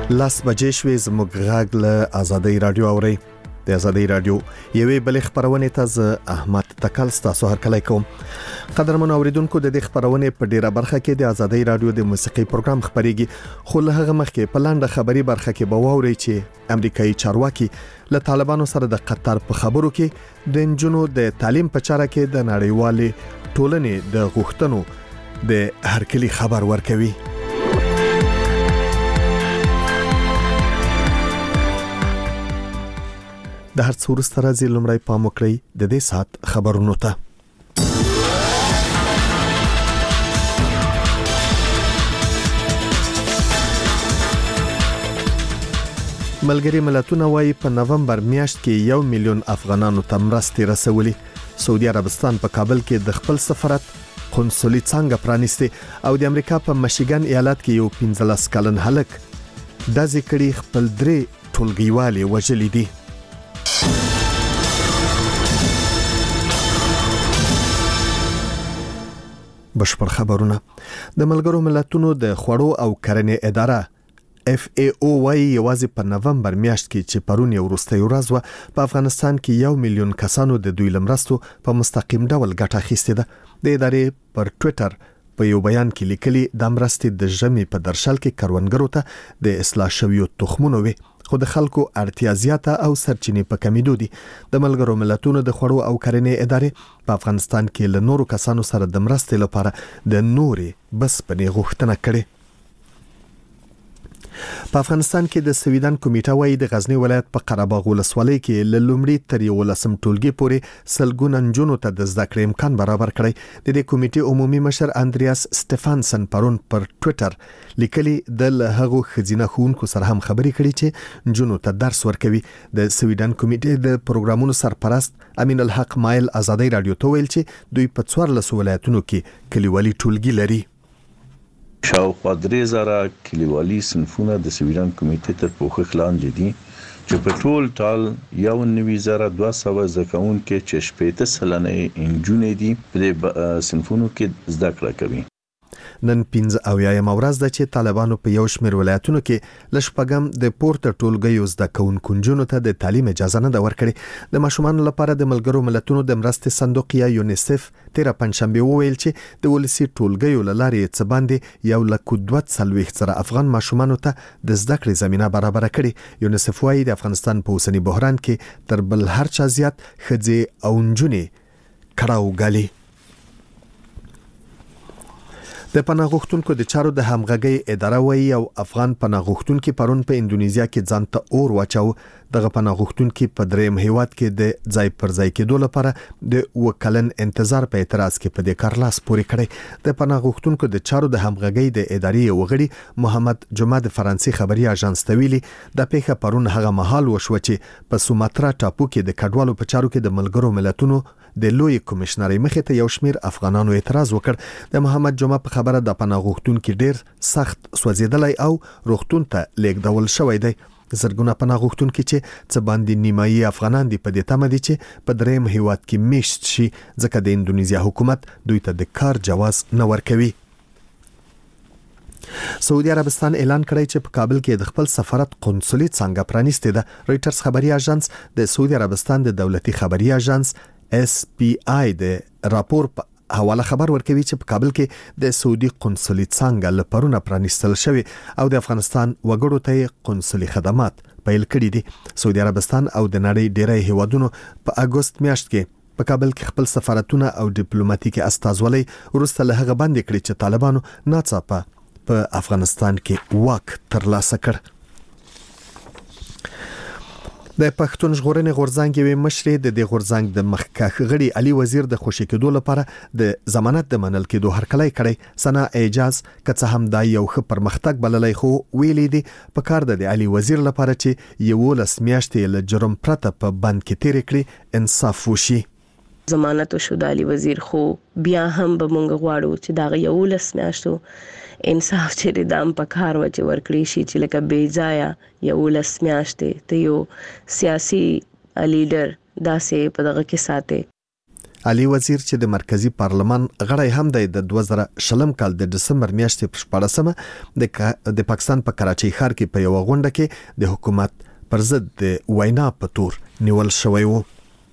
لاس بجې شوې زموږ غږ له آزادۍ رادیو اوري د آزادۍ رادیو یوې بل خبرونه ته ز احمد تکل ستاسو هر کله کوم قدرمن اوریدونکو د دې خبرونه په ډیره برخه کې د آزادۍ رادیو د موسیقي پروګرام خبريږي خو له هغه مخکې په لاندې خبري برخه کې به ووري چې امریکایي چارواکي له طالبانو سره د قطر په خبرو کې د انجونو د تعلیم په چاره کې د نړیوالې ټولنې د غوښتنو د هرکلي خبر ورکوي د هر څور سره زی لمړی پام وکړئ د دې سات خبرونو ته ملګری ملتونه وايي په نومبر میاشت کې 1 میلیون افغانانو ته مرستې رسولي سعودي عربستان په کابل کې د خپل سفارت قنصلي څنګه پرانیسته او د امریکا په مشیګن ایالت کې یو 15 کلن هلک د ذکرې خپل درې ټولګیوالې وژلې دي بشپړ خبرونه د ملګرو ملتونو د خوړو او کرنې اداره FAO وايي یوازې په نومبر میاشت کې چې پرون یو وروستۍ ورځ و په افغانستان کې 1 میلیون کسانو د دوی لمرستو په مستقیم ډول ګټه اخیسته ده د ادارې پر ټوئیټر په یو بیان کې لیکلي د مرستې د ژمي په درشل کې کروندګرو ته د اصلاح شویو تخمونو وي خو د خلکو اړتیا زیاته او سرچینې په کمیدو دي د ملګرو ملتونو د خوړو او کرنې ادارې په افغانستان کې له نورو کسانو سره د مرستې لپاره د نوري بس پنې غوښتنه کړې په افغانستان کې د سویدان کمیټه وايي د غزنی ولایت په قرهباغ ولسوالۍ کې له لومړي تر 11 ټولګي پورې سلګون انجونو ته د زده کړې امکان برابر کړی د دې کمیټې عمومي مشر اندریاس سټيفانسن پرون پر ټوئیټر لیکلي د هغو خزینه خونکو سره هم خبرې کړې چې جنونو ته درس ورکوي د سویدان کمیټې د پروګرامونو سرپرست امین الحق مایل آزادۍ رادیو ته ویل چې دوی په 14 ولایتونو کې کلیوالي ټولګي لري شاوخوا 3000 کلیوالي صنفونه د سویدان کمیټې تر پوښښ لاندې دي چې په ټول ټال 9200 زکاون کې چې 80% انجونې دي په صنفونو کې زده کړه کوي نن 15 ورځ ده چې طالبانو په یو شمېر ولایتونو کې لشپګم د پورته ټولګیو زده کوونکو جنونو ته د تعلیم اجازه نه ورکړي د ماشومان لپاره د ملګرو ملتونو د مرستې صندوق یا یونیسف تیر پنځشنبه وویل چې د ولسی ټولګیو لارې څه باندې 1.2 سره افغان ماشومان ته د زده کړې زمينه برابر کړي یونیسف وايي د افغانستان په اوسنی بحران کې تر بل هر چا زیات خځې او نجونې کړهو غالي د پناه غوښتونکو د چارو د همغږي اداره وايي او افغان پناه غوښتونکو پرون په انډونیزیا کې ځانته اور واچاو دغه پناه غوښتونکو په دریم هیواد کې د ځای پر ځای کېدو لپاره د وکلن انتظار په اعتراض کې په دې کار لاس پورې کړی د پناه غوښتونکو د چارو د همغږي د ادارې وغړي محمد جمعه د فرانسې خبري اژانس ته ویلي د پیښه پرون هغه مهال وشو چې په سوماترا ټاپو کې د کډوالو په چارو کې د ملګرو ملتونو د لوی کمشنري مخې ته یو شمیر افغانانو اعتراض وکړ د محمد جمعه په خبره د پناه غوښتونکو ډیر سخت سوځیدلای او روغتون ته لیږدول شوی دی زرګونه پناه غوښتونکو چې څه باندې نیمایي افغانان دي په دې تمه دي چې په دریم هیواد کې میشت شي ځکه د انډونیزیا حکومت دوی ته د کار جواز نه ورکوي سعودي عربستان اعلان کړی چې په کابل کې د خپل سفارت قنصلي څنګه پرانیسته ده رويټرز خبري اژانس د سعودي عربستان د دولتي خبري اژانس SPI د راپور په حواله خبر ورکوي چې په کابل کې د سعودي قنصلي څنګه لپاره پرانیستل شوی او د افغانستان وګړو ته قنصلي خدمات پیل کړي دي سعودي عربستان او د نړۍ ډیری هیوادونو په اگست میاشت کې په کابل کې خپل سفارتونه او ډیپلوماټیکي استازولۍ ورسته له هغه باندې کړی چې طالبانو ناڅاپه په افغانستان کې واک ترلاسه کړ د پښتون ژغورنې غورځنګ یوې مشرې د دې غورځنګ د مخکښ غړي علي وزیر د خوشی کېدو لپاره د ضمانت د منل کېدو هرکلی کړی سنا اعجاز کڅه هم دا یو ښه پرمختګ بللی خو ویلي دي په کار د علي وزیر لپاره چې یو لس میاشتې له جرم پرته په بند کې تیر کړي انصاف وشي ضمانت شو د علي وزیر خو بیا هم به مونږ غواړو چې دا یو لس میاشتو انصاف چې د دام په کار و چې ورکړي شي چې لکه بې ځایه یو لس میاشتې ته یو سیاسي لیډر داسې په دغه کې ساتي علي وزیر چې د مرکزی پارلمان غړی هم دی د 2020 کال د دسمبر میاشتې په 14مه د پاکستان په کراچۍ ښار کې په یو غونډه کې د حکومت پر ضد د وینا په تور نیول شوی و.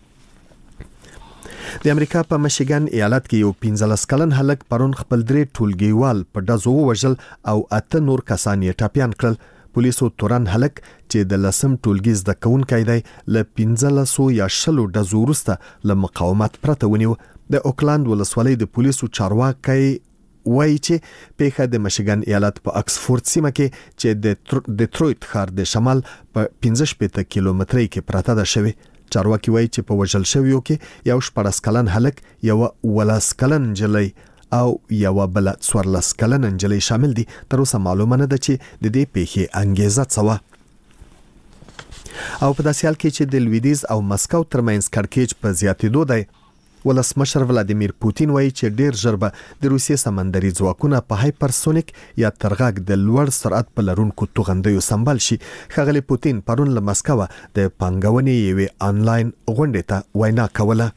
د امریکا په میشیګن ایالت کې یو 15 کلن هلک پرون خپل درې ټولګیوال په ډزو وژل او 8 نور کسان یې ټاپیان کړل. پولیسو تورن هلک چې د لسم ټولګي زده کوونکی دی له 15 یا 20 ډزو وروسته له مقاومت پرته ونیو. د اوکلاند ولسوالۍ د پولیسو چارواکي وایي چې پیښه د میشیګن ایالت په اکسفورد سیمه کې چې د ډیترویت ښار د شمال په 15 کیلومترۍ کې پراته ده شوی. چارواکي وایي چې په وژل شویو کې یو 14 کلن هلک، یو 18 کلن نجلۍ او یو بل 14 کلن نجلۍ شامل دي. تر اوسه معلومه نه ده چې د دې پیښې انګیزه څه وه. او په داسې حال کې چې د لویدیز او مسکو ترمنځ کړکېچ په زیاتېدو دی، ولسمشر ولادیمیر پوتین وایي چې ډیر ژر به د روسیې سمندري ځواکونه په هایپرسونیک یا ترغاګ د لوړ سرعت په لرونکو توغندیو سمبال شي. ښاغلی پوتین پرون له مسکو د پانګونې یوې آنلاین غونډې ته وینا کوله.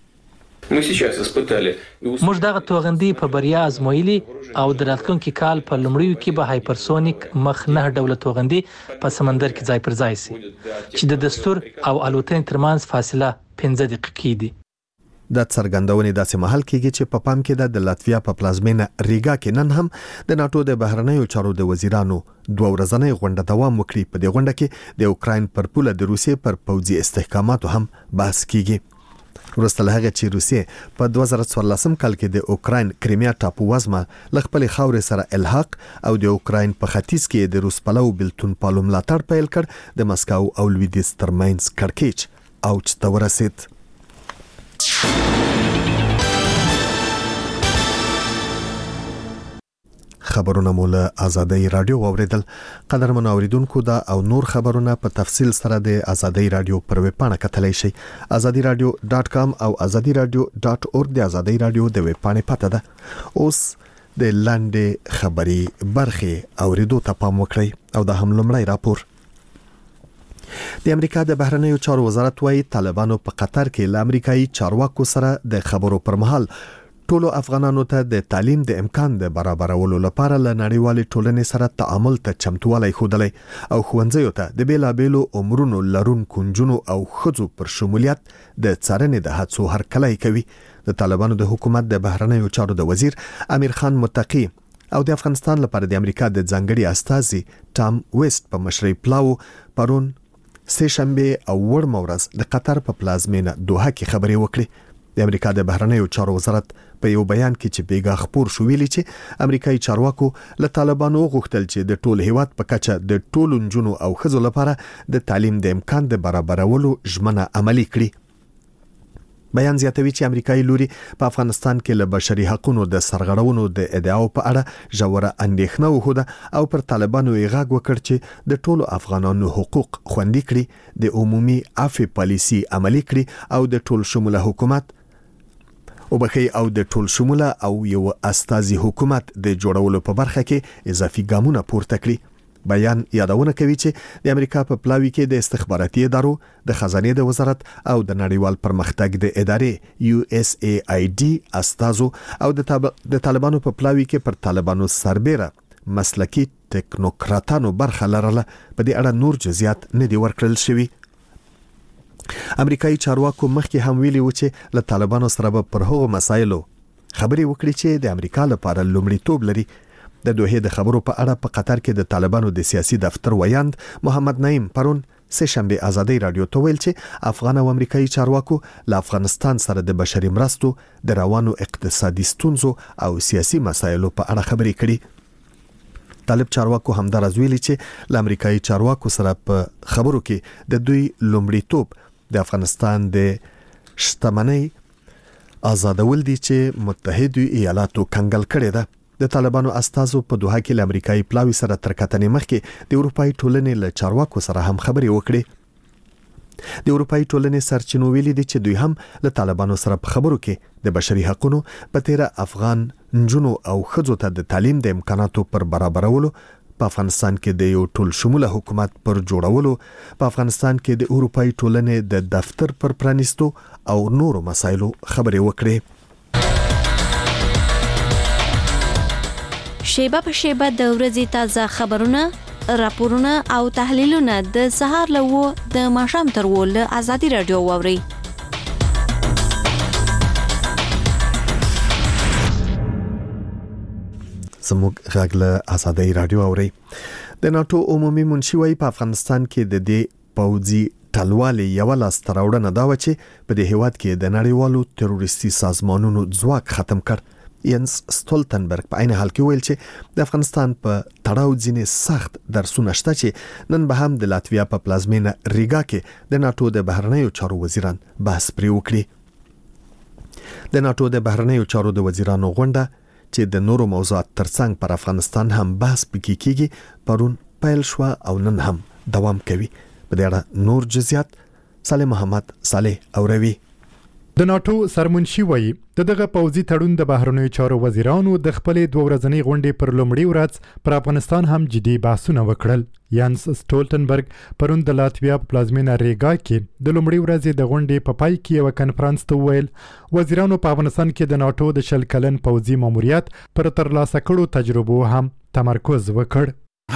موږ دغه توغندي په بریا ازمویلي او د راتلونکي کال په لومړیو کې به هایپرسونیک مخ 9 ډوله توغندي په سمندر کې ځای پر ځای شي چې د دستور او الوتنې ترمنځ فاصله 15 دقیقې دي. د څرګندونې داسې محل کېږي چې په پام کې د لاتویا په پلازمینه ریګا کې نن هم د ناتو د بهرنیو چارو د وزیرانو 2 ورځنۍ غونډه دوام وکړي. په دې غونډه کې د اوکراین پر پوله د روسیې پر پوځي استحکاماتو هم بحث کېږي. وروسته له هغه چې روسیې په 2014 کال کې د اوکراین کریمیا ټاپو وزمه له خپلې خاورې سره الحاق او د اوکراین په ختیځ کې د روس پلو بلتون پالو ملاتړ پیل کړ، د مسکو او لویدیځ ترمنځ کړکېچ اوج ته ورسید. خبرونه مو له آزادۍ رادیو اوریدل. قدرمن اوریدونکو دا او نور خبرونه په تفصیل سره د آزادۍ رادیو پر ویب پاڼه کتلی شئ. azadiradio.com او azadiradio.org د آزادۍ رادیو د ویب پاڼې پته ده. اوس د لاندې خبري برخې اوریدو ته پام وکړئ او دا هم لومړی راپور. د امریکا د بهرنیو چارو وزارت وايي طالبانو په قطر کې له امریکایي چارواکو سره د خبرو پر مهال ټولو افغانانو ته د تعلیم د امکان د برابرولو لپاره له نړیوالې ټولنې سره تعامل ته چمتووالی ښودلی او ښوونځیو ته د بیلابیلو عمرونو لرونکو نجونو او ښځو پر شمولیت د څارنې د هڅو هرکلی کوي. د طالبانو د حکومت د بهرنیو چارو د وزیر امیر خان متقی او د افغانستان لپاره د امریکا د ځانګړي استازي ټام ویسټ په مشرۍ پلاو پرون سه شنبه او ورځ مورز د قطر په پلازمینه دوحه کې خبرې وکړي. د امریکا د بهرنیو چارو وزارت په یو بیان کې چې بیګا خبر شو ویلي چې امریکایي چارواکو له طالبانو غوښتل چې د ټول هیواد په کچه د ټولو نجونو او ښځو لپاره د تعلیم د امکان د برابرولو ژمنه عملي کړي. بیان زیاتوي چې امریکایي لوري په افغانستان کې له بشري حقوقو د سرغړونو د ادعاو په اړه ژوره اندېښنه وښوده او پر طالبانو یې غږ وکړ چې د ټولو افغانانو حقوق خوندي کړي، د عمومي عفو پالیسي عملي کړي او د ټول شموله حکومت او د ټول شموله او یو استازي حکومت د جوړولو په برخه کې اضافي ګامونه پورته کړي. بیان یادونه کوي چې د امریکا په پلاوي کې د استخباراتي ادارو، د خزانې د وزارت او د نړیوال پرمختګ د ادارې USAID استازو او د طالبانو په پلاوي کې پر طالبانو سربېره مسلکي ټکنوکراتانو برخه لرله. په دې اړه نور جزئیات نه دي ورکړل شوي. امریکایي چارواکو مخکې هم ویلي و چې له طالبانو سره به پر هغو مسایلو خبرې وکړي چې د امریکا لپاره لومړیتوب لري. د دوحې د خبرو په اړه په قطر کې د طالبانو د سیاسي دفتر ویاند محمد نعیم پرون سه شنبه آزادۍ رادیو ته ویل چې افغان او امریکایي چارواکو له افغانستان سره د بشري مرستو، د روانو اقتصادي ستونزو او سیاسي مسایلو په اړه خبرې کړي. طالب چارواکو همدارز ویلي چې له امریکایي چارواکو سره په خبرو کې د دوی لومړیتوب د افغانستان د شتمنۍ آزادول دي چې متحده ایالاتو کنګل کړي ده. د طالبانو استازو په دوحه کې له امریکایي پلاوي سره تر کتنې مخکې د اروپایي ټولنې له چارواکو سره هم خبرې وکړي. د اروپایي ټولنې سرچینو ویلي دي چې دوی هم له طالبانو سره په خبرو کې د بشري حقوقو په تیره افغان نجونو او ښځو ته د تعلیم د امکاناتو پر برابرولو په افغانستان کې د یو ټول شموله حکومت پر جوړولو، په افغانستان کې د اروپאי ټولنې د دفتر پر پرانیستو او نورو مسایلو خبرې وکړې. شیبه په شیبه د ورځې تازه خبرونه، راپورونه او تحلیلونه د سهار له 9 د ماښام تر 10 له ازادي رادیو واوري. زموږ غږ له ازادي رادیو اوري. د ناتو عمومي منشي وايي په افغانستان کې د دې پوځي ټلوالي یو لاس تراوړنه دا و چې په دې هیواد کې د نړیوالو تروریستي سازمانونو ځواک ختم کړ. ینس سټولټنبرګ په عین حال کې ویل چې د افغانستان په تړاو ځینې سخت درسونه شته چې نن به هم د لاتویا په پلازمینه ریګا کې د ناتو د بهرنیو چارو وزیران بحث پرې وکړي. د ناتو د بهرنیو چارو د وزیرانو غونډه چې د نورو موضوعات ترڅنګ پر افغانستان هم بحث پکې کیږي پرون پیل شو او نن هم دوام کوي. په دې اړه نور جزئیات صالح محمد صالح اوروي. د ناتو سرمنشي وایي دغه پوځي تړون د بهرنیو چارو وزیرانو د خپلې 2 ورځنۍ غونډې پر لومړي ورځ پر افغانستان هم جدي بحثونه وکړل. یانس سټولټنبرګ پرون د لاتویا په پلازمینه ریګا کې د لومړي ورځې د غونډې په پای کې یو کنفرانس ته ویل وزیرانو په افغانستان کې د ناتو د 10 کلن پوځي ماموریت پر ترلاسه کړو تجربو هم تمرکز وکړ.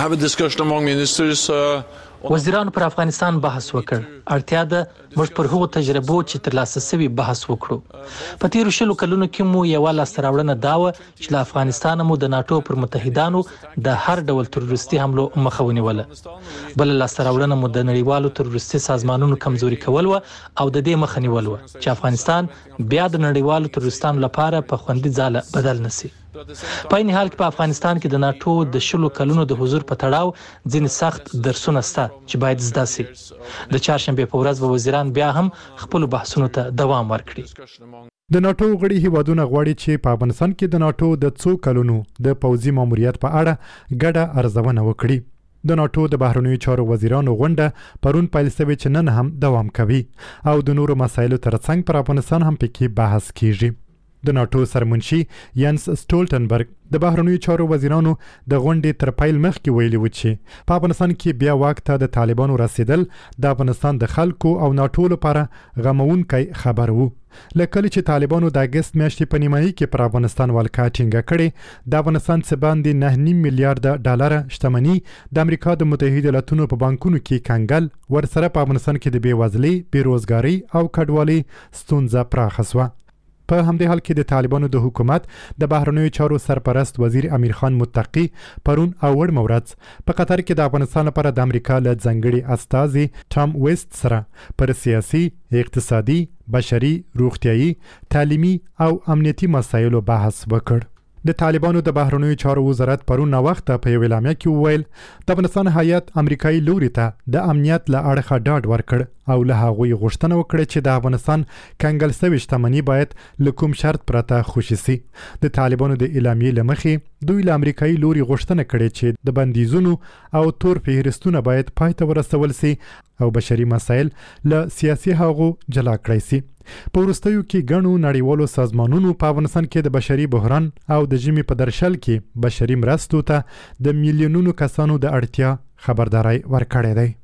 وزیرانو پر افغانستان بحث وکړ. اړتیا ده موږ پر هغو تجربو چې ترلاسه شوي بحث وکړو. په تیرو 10 کلونو کې مو یو لاسته راوړنه دا و چې له افغانستان مو د ناتو پر متحدانو د هر ډول تروریستي حملو مخه ونیوله. بل لاسته راوړنه مو د نړیوالو تروریستي سازمانونو کمزوري کول و او د دې مخه نیول و چې افغانستان بیا د نړیوالو تروریستانو لپاره په خوندي ځاله بدل نشي. په این حال کې په افغانستان کې د ناتو د 10 کلونو د حضور په تړاو ځینې سخت درسونه شته چې باید زده شي. د چهارشنبه په ورځ به وزیران بیا هم خپل بحثونو ته دوام ورکړي. د ناتو غړي هیوادونه غواړي چې په افغانستان کې د ناتو د 2 کلونو د پوځي ماموریت په اړه ګډه ارزونه وکړي. د ناتو د بهرنیو چارو وزیرانو غونډه پرون پیل شوې چې نن هم دوام کوي او د نورو مسایلو ترڅنګ پر افغانستان هم پکې بحث کیږي. د ناتو سرمنشي ینس سټولټنبرګ د بهرنیو چارو وزیرانو د غونډې تر پیل مخکې ویلي و چې په افغانستان کې بیا واک ته د طالبانو رسیدل د افغانستان د خلکو او ناتو لپاره غمونکی خبر وو. لکه چې طالبانو د اگست میاشتې په نیمایي کې پر افغانستان ولکه ټینګه کړې، د افغانستان څخه باندې 9.5 میلیارډ ډالر شتمنۍ د امریکا د متحده ایالاتونو په بانکونو کې کنګل ورسره په افغانستان کې د بیوزلۍ، بیروزګاری او کډوالۍ ستونزه پراخه شوه. په همدې حال کې د طالبانو د حکومت د بهرنیو چارو سرپرست وزیر امیر خان متقی پرون اوړ مورز په قطر کې د افغانستان لپاره د امریکا له ځنګړي استازي ټام ویسټ سره پر سیاسي، اقتصادي، بشري، روغتيایي، تعلیمي او امنیتي مسایلو بحث وکړ. د طالبانو د بهرنیو چارو وزارت پرون وخت په یو اعلامیه کې وویل د افغانستان هیات امریکایي لوري ته د امنیت له اړخه ډاډ ورکړ او له هغوی غوښتنه وکړه چې د افغانستان کنګل شوی شتمنۍ باید له کوم شرط پرته خوشي شي. د طالبانو د اعلامیې له مخې دوی له امریکایي لوري غوښتنه کړې چې د بندیزونو او تور فهرستونه باید پای ته ورسول شي او بشري مسایل له سیاسي حقوقو جلا کړی شي. په وروستیو کې ګڼو نړیوالو سازمانونو په افغانستان کې د بشري بحران او د ژمي په درشل کې بشري مرستو ته د میلیونونو کسانو د اړتیا خبرداري ورکړې ده.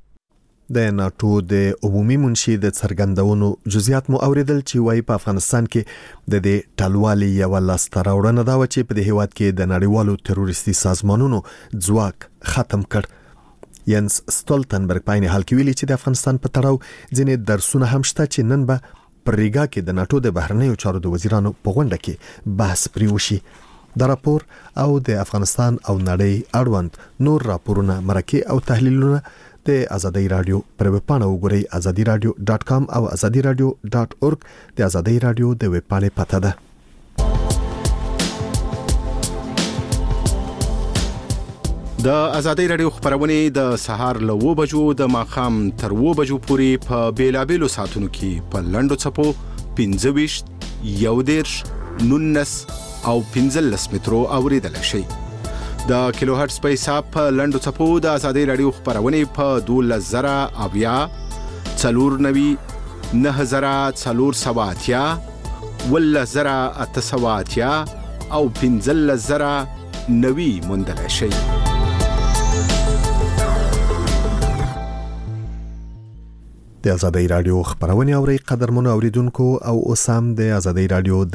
د ناتو د عمومي منشي د څرګندونو جزئیات مو اوریدل چې وايي په افغانستان کې د دې ټلوالي یو لاسته راوړنه دا و چې په دې هیواد کې د نړیوالو تروریستي سازمانونو ځواک ختم کړ. ینس سټولټنبرګ په عین حال کې ویلي چې د افغانستان په تړاو ځینې درسونه هم شته چې نن به پر ریګا کې د ناتو د بهرنیو چارو د وزیرانو په غونډه کې بحث پرې وشي. دا راپور او د افغانستان او نړۍ اړوند نور راپورونه، مرکې او تحلیلونه د ازادي رادیو پر ویب پاڼه وګورئ azadiradio.com او azadiradio.org د ازادي رادیو د ویب پاڼې پته ده. د ازادي رادیو خبرونه د سهار له 9 بجو د ماخام تر 9 بجو پورې په بیلابېلو ساعتونو کې په لنډو چپو 25 11 19 او 15 مترو اوریدل شي. د کیلو هرتز په حساب په لنډو چپو د ازادي رادیو خبرونه په 12000 اویا 490 9480 ولزرا اتصواتیا او 15090 مندل شي. د ازادۍ رادیو خبرونه اوري قدرمن اوریدونکو او اوسام د ازادۍ رادیو